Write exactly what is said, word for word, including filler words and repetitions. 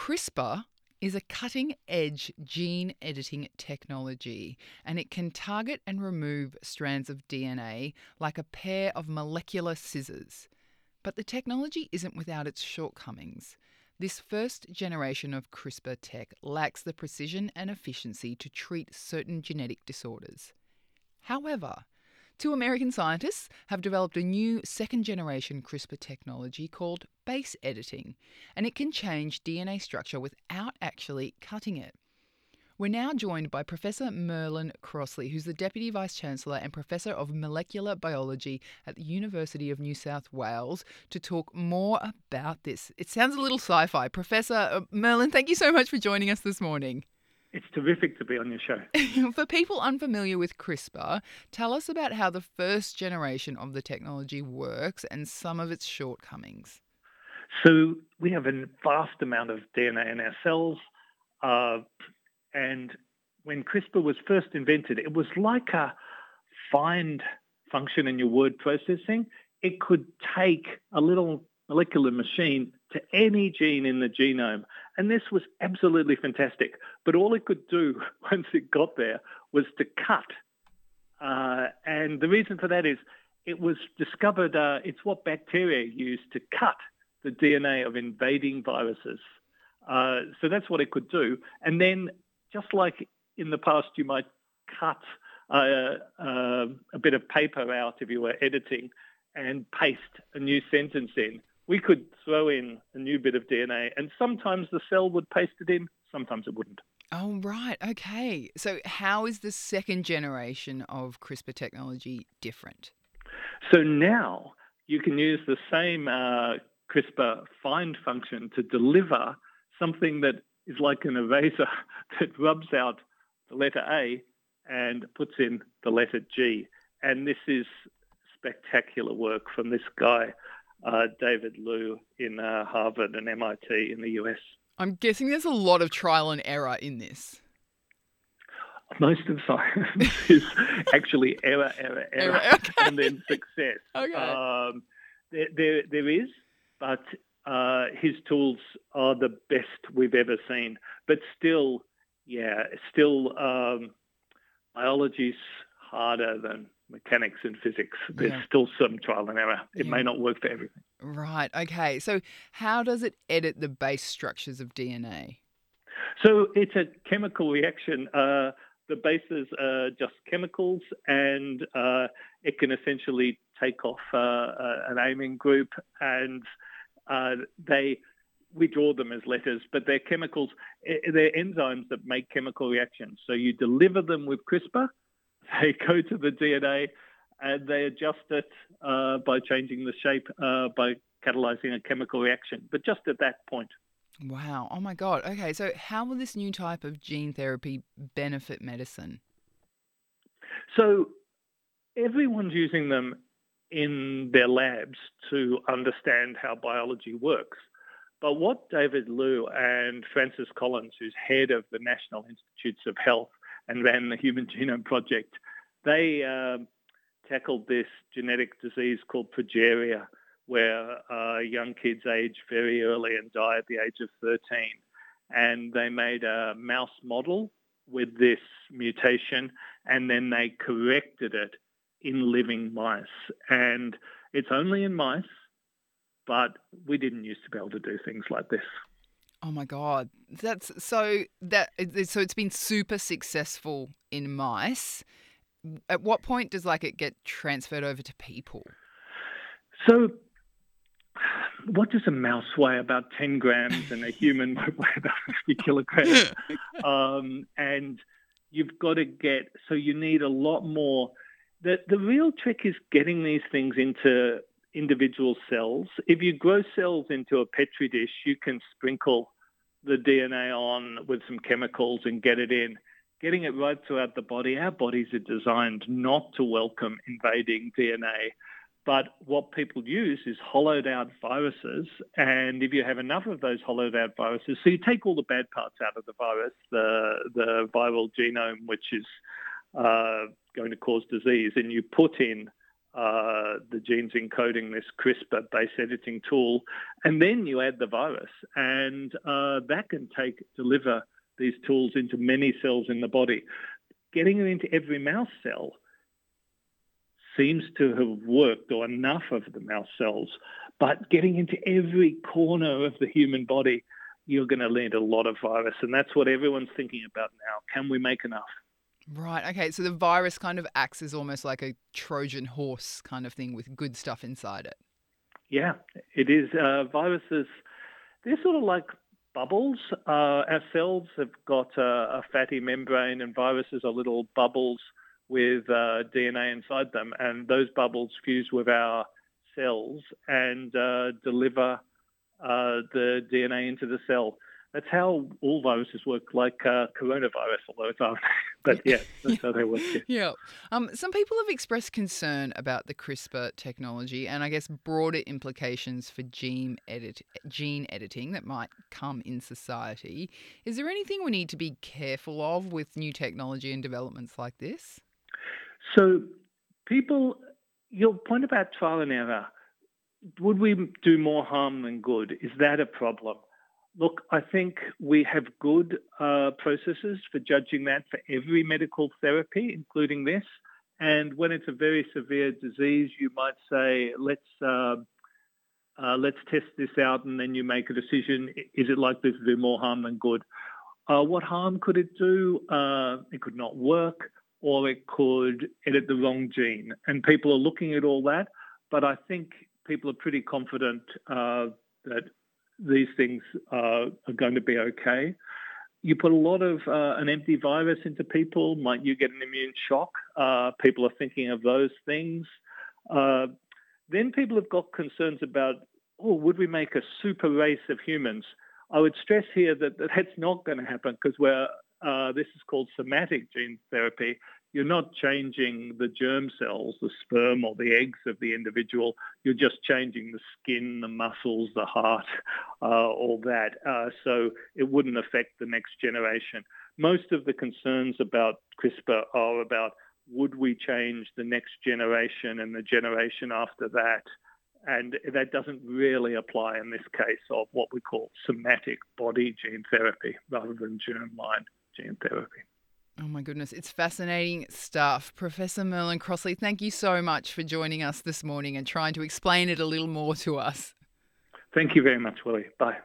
CRISPR is a cutting-edge gene editing technology, and it can target and remove strands of D N A like a pair of molecular scissors. But the technology isn't without its shortcomings. This first generation of CRISPR tech lacks the precision and efficiency to treat certain genetic disorders. However, two American scientists have developed a new second-generation CRISPR technology called base editing, and it can change D N A structure without actually cutting it. We're now joined by Professor Merlin Crossley, who's the Deputy Vice-Chancellor and Professor of Molecular Biology at the University of New South Wales, to talk more about this. It sounds a little sci-fi. Professor uh, Merlin, thank you so much for joining us this morning. It's terrific to be on your show. For people unfamiliar with CRISPR, tell us about how the first generation of the technology works and some of its shortcomings. So we have a vast amount of D N A in our cells, uh, and when CRISPR was first invented, it was like a find function in your word processing. It could take a little molecular machine to any gene in the genome. And this was absolutely fantastic. But all it could do once it got there was to cut. Uh, and the reason for that is it was discovered, uh, it's what bacteria use to cut the D N A of invading viruses. Uh, so that's what it could do. And then just like in the past, you might cut uh, uh, a bit of paper out if you were editing and paste a new sentence in. We could throw in a new bit of D N A, and sometimes the cell would paste it in, sometimes it wouldn't. Oh, right. Okay. So how is the second generation of CRISPR technology different? So now you can use the same uh, CRISPR find function to deliver something that is like an eraser that rubs out the letter A and puts in the letter G. And this is spectacular work from this guy, Uh, David Liu in uh, Harvard and M I T in the U S. I'm guessing there's a lot of trial and error in this. Most of science is actually error, error, error, Error, okay. and then success. Okay. Um, there, there, there is, but uh, his tools are the best we've ever seen. But still, yeah, still um, biology's harder than mechanics and physics. There's Yeah. still some trial and error. It Yeah. may not work for everything. Right. Okay. So how does it edit the base structures of D N A? So it's a chemical reaction. Uh, the bases are just chemicals, and uh, it can essentially take off uh, uh, an amine group, and uh, they we draw them as letters, but they're chemicals. They're enzymes that make chemical reactions. So you deliver them with CRISPR. They go to the D N A and they adjust it uh, by changing the shape, uh, by catalyzing a chemical reaction, but just at that point. Wow. Oh, my God. Okay. So how will this new type of gene therapy benefit medicine? So everyone's using them in their labs to understand how biology works. But what David Liu and Francis Collins, who's head of the National Institutes of Health and ran the Human Genome Project, they uh, tackled this genetic disease called progeria, where uh, young kids age very early and die at the age of thirteen. And they made a mouse model with this mutation, and then they corrected it in living mice. And it's only in mice, but we didn't used to be able to do things like this. Oh, my God. That's so that so it's been super successful in mice. At what point does like it get transferred over to people? So what does a mouse weigh? About ten grams, and a human might weigh about fifty kilograms. Um, and you've got to get, so you need a lot more. The, the real trick is getting these things into individual cells. If you grow cells into a Petri dish, you can sprinkle the D N A on with some chemicals and get it in. Getting it right throughout the body, our bodies are designed not to welcome invading D N A. But what people use is hollowed out viruses. And if you have enough of those hollowed out viruses, so you take all the bad parts out of the virus, the, the viral genome, which is uh, going to cause disease, and you put in uh, the genes encoding this CRISPR base editing tool, and then you add the virus, and uh, that can take deliver these tools into many cells in the body. Getting it into every mouse cell seems to have worked, or enough of the mouse cells, but getting into every corner of the human body, you're going to need a lot of virus, and that's what everyone's thinking about now. Can we make enough? Right. Okay. So the virus kind of acts as almost like a Trojan horse kind of thing with good stuff inside it. Yeah, it is. Uh, viruses, they're sort of like bubbles. Uh, our cells have got a, a fatty membrane, and viruses are little bubbles with uh, D N A inside them. And those bubbles fuse with our cells and uh, deliver uh, the D N A into the cell. That's how all viruses work, like uh, coronavirus, although it's R N A. But yeah, that's how they work. Yeah. Yeah. Um, some people have expressed concern about the CRISPR technology and I guess broader implications for gene edit gene editing that might come in society. Is there anything we need to be careful of with new technology and developments like this? So people, your point about trial and error, would we do more harm than good? Is that a problem? Look, I think we have good uh, processes for judging that for every medical therapy, including this. And when it's a very severe disease, you might say, let's uh, uh, let's test this out, and then you make a decision. Is it likely to do more harm than good? Uh, what harm could it do? Uh, it could not work, or it could edit the wrong gene. And people are looking at all that. But I think people are pretty confident uh, that these things uh, are going to be okay. You put a lot of uh, an empty virus into people, might you get an immune shock? Uh, people are thinking of those things. Uh, then people have got concerns about, oh, would we make a super race of humans? I would stress here that, that that's not going to happen because we're uh, this is called somatic gene therapy. You're not changing the germ cells, the sperm or the eggs of the individual. You're just changing the skin, the muscles, the heart, uh, all that. Uh, so it wouldn't affect the next generation. Most of the concerns about CRISPR are about would we change the next generation and the generation after that? And that doesn't really apply in this case of what we call somatic body gene therapy rather than germline gene therapy. Oh my goodness, it's fascinating stuff. Professor Merlin Crossley, thank you so much for joining us this morning and trying to explain it a little more to us. Thank you very much, Willie. Bye.